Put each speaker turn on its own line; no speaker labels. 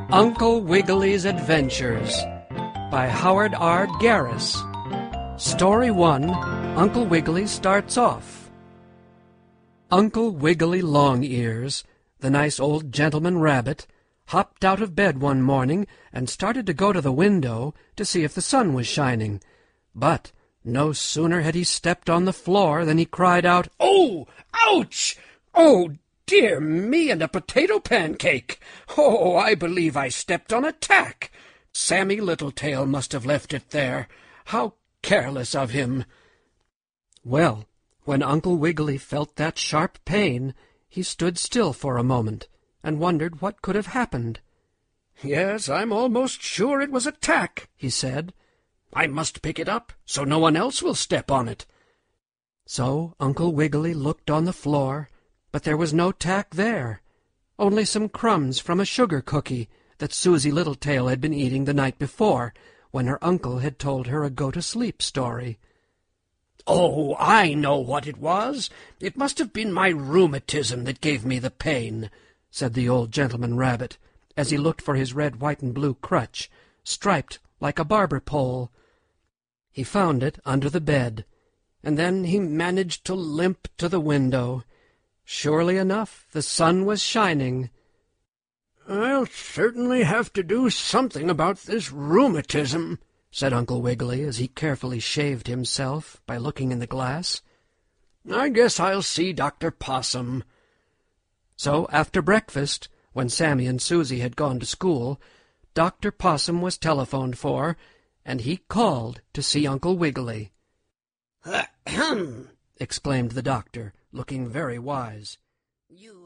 Uncle Wiggily's Adventures by Howard R. Garris. Story 1, Uncle Wiggily Starts Off. Uncle Wiggily Longears, the nice old gentleman rabbit, hopped out of bed one morning and started to go to the window to see if the sun was shining. But no sooner had he stepped on the floor than he cried out, "Oh, ouch! Oh, dear me, and a potato pancake! Oh, I believe I stepped on a tack. Sammie Littletail must have left it there. How careless of him!" Well, when Uncle Wiggily felt that sharp pain, he stood still for a moment and wondered what could have happened. "Yes, I'm almost sure it was a tack," he said. "I must pick it up so no one else will step on it." So Uncle Wiggily looked on the floor, but there was no tack there, only some crumbs from a sugar cookie that Susie Littletail had been eating the night before, when her uncle had told her a go-to-sleep story. "Oh, I know what it was. It must have been my rheumatism that gave me the pain," said the old gentleman rabbit, as he looked for his red, white, and blue crutch, striped like a barber pole. He found it under the bed, and then he managed to limp to the window. Surely enough, the sun was shining. "I'll certainly have to do something about this rheumatism," said Uncle Wiggily as he carefully shaved himself by looking in the glass. "I guess I'll see Dr. Possum." So after breakfast, when Sammie and Susie had gone to school, Dr. Possum was telephoned for, and he called to see Uncle Wiggily.
"Ahem!"
exclaimed the doctor, looking very wise.
"You